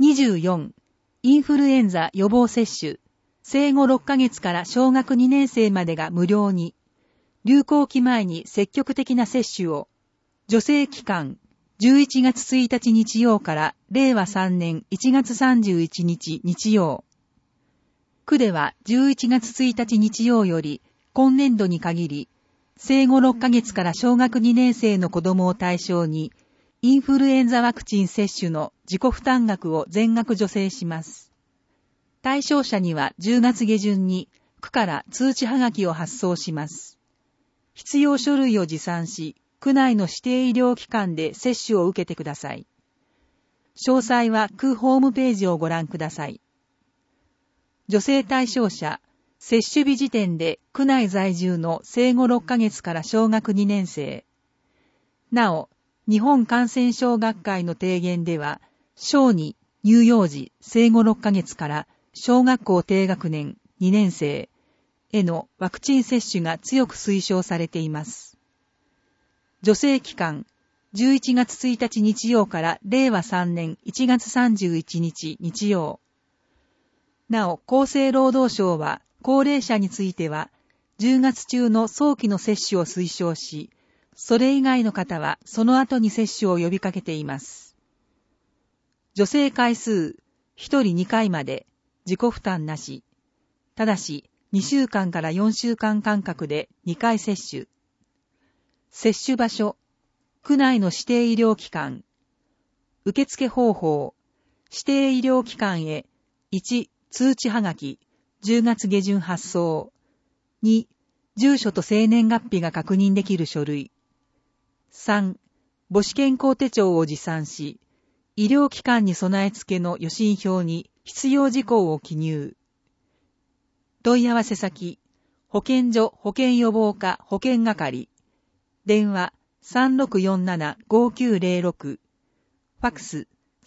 24、インフルエンザ予防接種、生後6ヶ月から小学2年生までが無料に、流行期前に積極的な接種を、助成期間、11月1日日曜から令和3年1月31日日曜。区では11月1日日曜より今年度に限り、生後6ヶ月から小学2年生の子供を対象に、インフルエンザワクチン接種の自己負担額を全額助成します。対象者には10月下旬に区から通知はがきを発送します。必要書類を持参し、区内の指定医療機関で接種を受けてください。詳細は区ホームページをご覧ください。助成対象者、接種日時点で区内在住の生後6ヶ月から小学2年生。なお、日本感染症学会の提言では、小児、乳幼児、生後6ヶ月から小学校低学年2年生へのワクチン接種が強く推奨されています。助成期間、11月1日日曜から令和3年1月31日日曜。なお、厚生労働省は高齢者については、10月中の早期の接種を推奨し、それ以外の方はその後に接種を呼びかけています。助成回数、1人2回まで、自己負担なし。ただし、2週間から4週間間隔で2回接種。接種場所、区内の指定医療機関。受付方法、指定医療機関へ、1、通知はがき、10月下旬発送。2、住所と生年月日が確認できる書類。3、母子健康手帳を持参し、医療機関に備え付けの予診票に必要事項を記入。問い合わせ先、保健所保健予防課保健係。電話 3647-5906。ファックス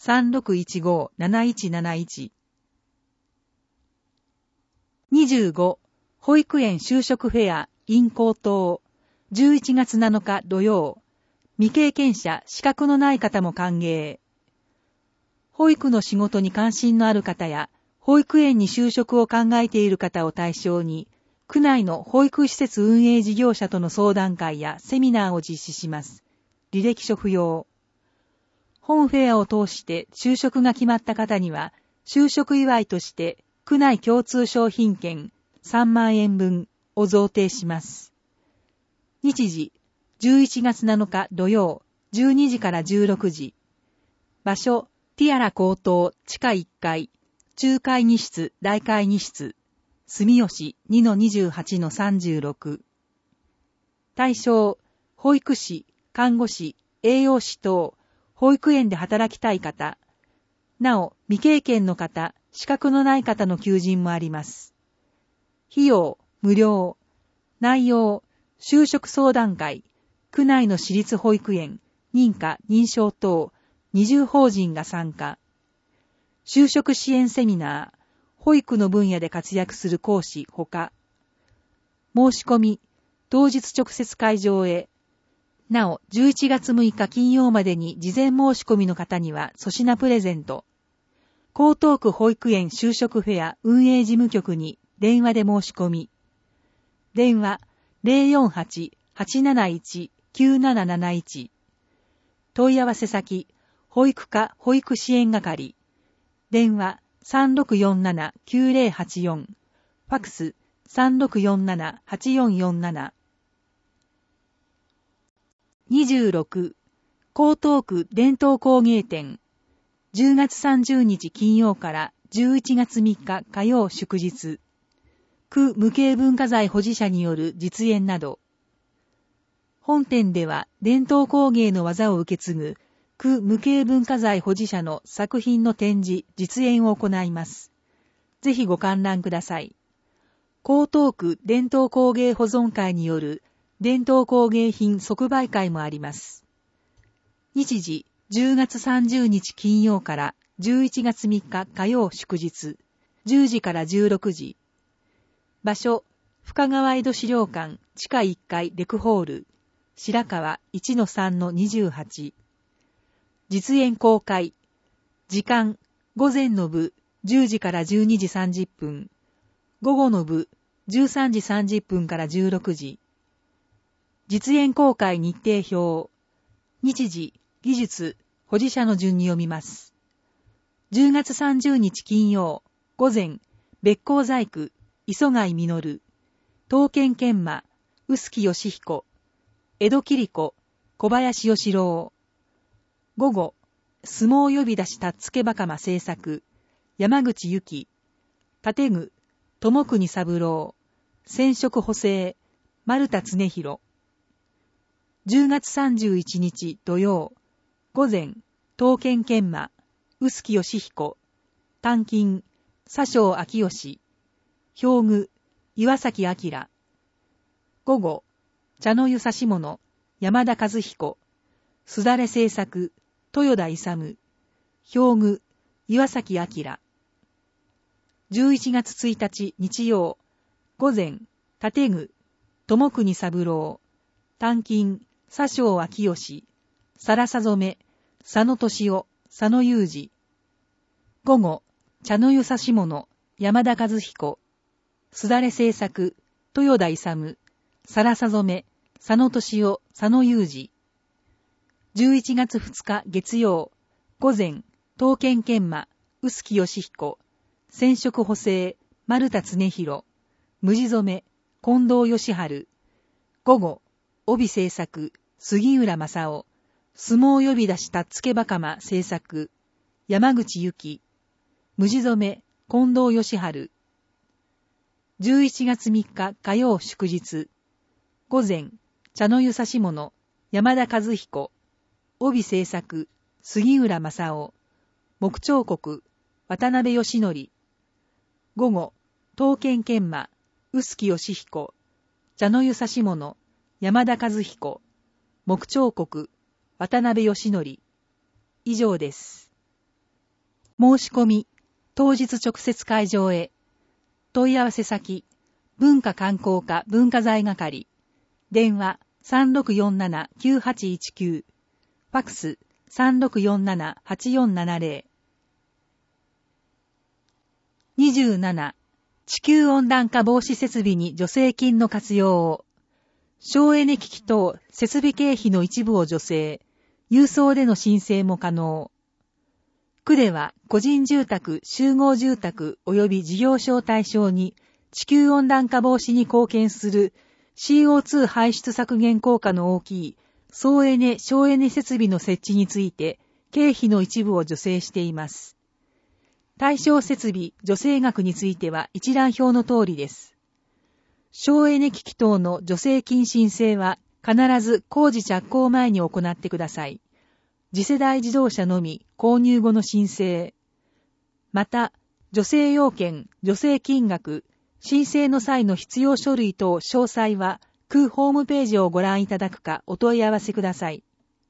3615-7171。25、保育園就職フェア in 高等。11月7日土曜。未経験者、資格のない方も歓迎。保育の仕事に関心のある方や、保育園に就職を考えている方を対象に、区内の保育施設運営事業者との相談会やセミナーを実施します。履歴書不要。本フェアを通して就職が決まった方には、就職祝いとして区内共通商品券3万円分を贈呈します。日時、11月7日土曜、12時から16時。場所、ティアラ高等地下1階、中会議室大会議室、住吉 2-28-36。対象、保育士、看護師、栄養士等、保育園で働きたい方。なお、未経験の方、資格のない方の求人もあります。費用、無料。内容、就職相談会、区内の私立保育園、認可、認証等、20法人が参加。就職支援セミナー、保育の分野で活躍する講師ほか。申し込み、当日直接会場へ。なお、11月6日金曜までに事前申し込みの方には粗品プレゼント。江東区保育園就職フェア運営事務局に電話で申し込み。電話 048-871-9771。問い合わせ先、保育課保育支援係。電話 3647-9084。ファックス 3647-8447。26、江東区伝統工芸展。10月30日金曜から11月3日火曜祝日。区無形文化財保持者による実演など。本展では伝統工芸の技を受け継ぐ区無形文化財保持者の作品の展示、実演を行います。ぜひご観覧ください。江東区伝統工芸保存会による伝統工芸品即売会もあります。日時、10月30日金曜から11月3日火曜祝日、10時から16時。場所、深川井戸資料館地下1階レクホール、白川 1-3-28。実演公開。時間、 午前の部10時から12時30分、午後の部13時30分から16時。実演公開日程表。日時、技術、保持者の順に読みます。10月30日金曜、午前、別光細工、磯貝実、東県研磨、臼木義彦、江戸桐子、小林義郎。午後、相撲呼び出したつけばかま制作、山口由紀、建具、友国三郎、染色補正、丸田恒弘。10月31日土曜、午前、東県研磨、臼木義彦、短金、佐生昭義、表具、岩崎明。午後、茶の湯指物、山田和彦、すだれ製作、豊田勇、表具、岩崎明。11月1日日曜、午前、建具、友国三郎、短金、佐生昭義、さらさ染め、佐野俊夫、佐野裕二。午後、茶の湯指物、山田和彦、すだれ製作、豊田勇、さらさ染め、佐野俊夫、佐野裕二。11月2日月曜、午前、東県研磨、臼木義彦、染色補正、丸田恒弘、無地染め、近藤義治。午後、帯制作、杉浦正夫、相撲呼び出したつけばかま制作、山口由紀、無地染め、近藤義治。11月3日火曜祝日、午前、茶の湯指物、山田和彦、帯制作、杉浦正夫、木彫刻、渡辺義則。午後、東県研磨、臼木義彦、茶の湯指物、山田和彦、木彫刻、渡辺義則。以上です。申し込み、当日直接会場へ。問い合わせ先、文化観光課文化財係。電話 3647-9819。ファクス 3647-8470。27. 地球温暖化防止設備に助成金の活用を。省エネ機器等設備経費の一部を助成。郵送での申請も可能。区では個人住宅、集合住宅及び事業所を対象に地球温暖化防止に貢献する CO2 排出削減効果の大きい総エネ・省エネ設備の設置について経費の一部を助成しています。対象設備、助成額については一覧表の通りです。省エネ機器等の助成金申請は必ず工事着工前に行ってください。次世代自動車のみ購入後の申請。また、助成要件、助成金額、申請の際の必要書類等詳細は区ホームページをご覧いただくかお問い合わせください。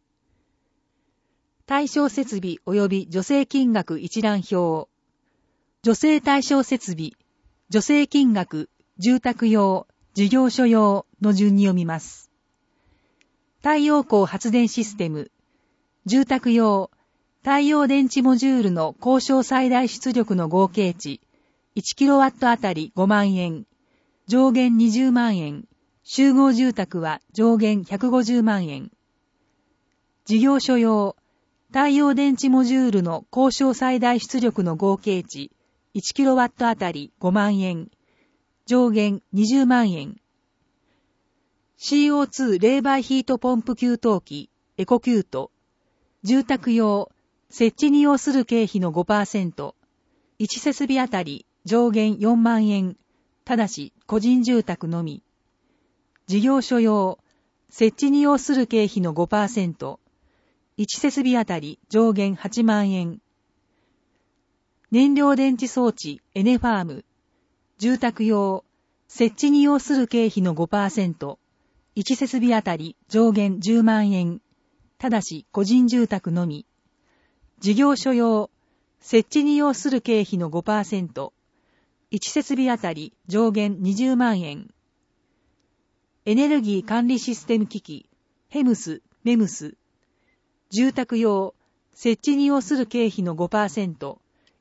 対象設備及び助成金額一覧表。助成対象設備、助成金額、住宅用、事業所用の順に読みます。太陽光発電システム、住宅用、太陽電池モジュールの交渉最大出力の合計値、1kW あたり5万円、上限20万円、集合住宅は上限150万円。事業所用、太陽電池モジュールの交渉最大出力の合計値、1kW あたり5万円、上限20万円。CO2 冷媒ヒートポンプ給湯器、エコキュート。住宅用、設置に要する経費の 5%。1設備あたり上限4万円。ただし個人住宅のみ。事業所用、設置に要する経費の 5%。1設備あたり上限8万円。燃料電池装置、エネファーム。住宅用、設置に要する経費の 5%。1設備あたり上限10万円。ただし個人住宅のみ。事業所用、設置に要する経費の 5%。1設備あたり上限20万円。エネルギー管理システム機器、ヘムス、メムス。住宅用、設置に要する経費の 5%。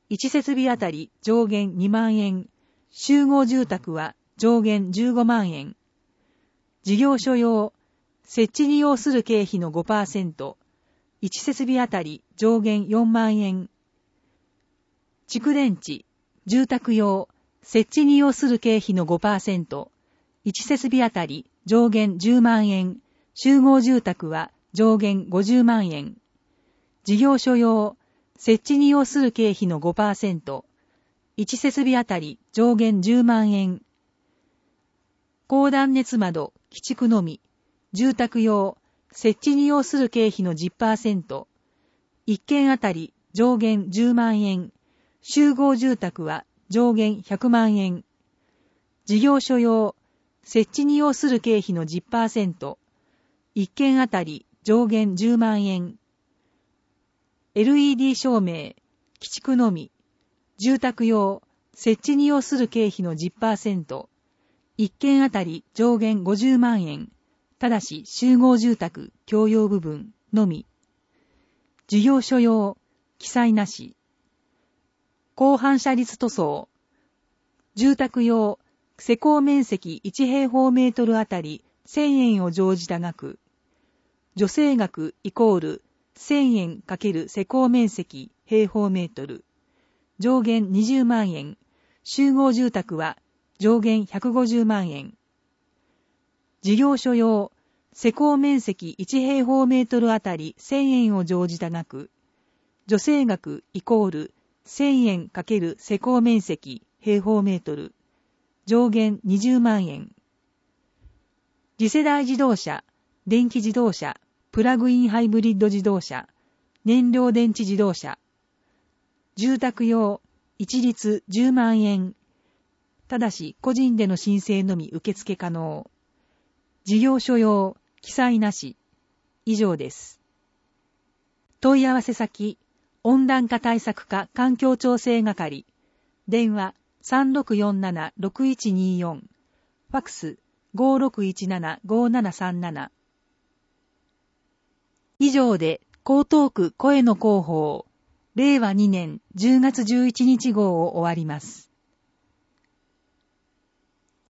1設備あたり上限2万円、集合住宅は上限15万円。事業所用、設置に要する経費の 5%、1設備あたり上限4万円。蓄電池、住宅用、設置に要する経費の 5%、1設備あたり上限10万円、集合住宅は上限50万円。事業所用、設置に要する経費の 5%、1設備あたり上限10万円。高断熱窓、基築のみ、住宅用、設置に要する経費の 10%、1件あたり上限10万円、集合住宅は上限100万円。事業所用、設置に要する経費の 10%、1件あたり上限10万円。LED 照明、基築のみ、住宅用、設置に要する経費の 10%、1件あたり上限50万円、ただし集合住宅共用部分のみ。事業所用、記載なし。高反射率塗装。住宅用、施工面積1平方メートルあたり1000円を乗じた額。助成額イコール1000円×施工面積平方メートル。上限20万円。集合住宅は上限150万円。事業所用、施工面積1平方メートルあたり1000円を乗じた額。助成額イコール1000円×施工面積平方メートル。上限20万円。次世代自動車、電気自動車、プラグインハイブリッド自動車、燃料電池自動車。住宅用、一律10万円。ただし個人での申請のみ受付可能。事業所用、記載なし。以上です。問い合わせ先、温暖化対策課環境調整係。電話3647-6124。ファクス5617-5737。以上で江東区声の広報令和2年10月11日号を終わります。